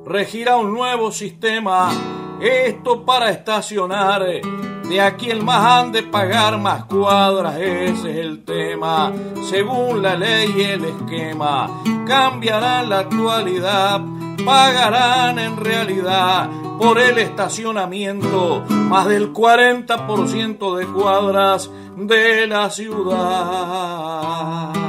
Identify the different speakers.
Speaker 1: regirá un nuevo sistema. Esto para estacionar, de aquí el más han de pagar más cuadras, ese es el tema. Según la ley y el esquema, cambiará la actualidad, pagarán en realidad por el estacionamiento más del 40% de cuadras de la ciudad.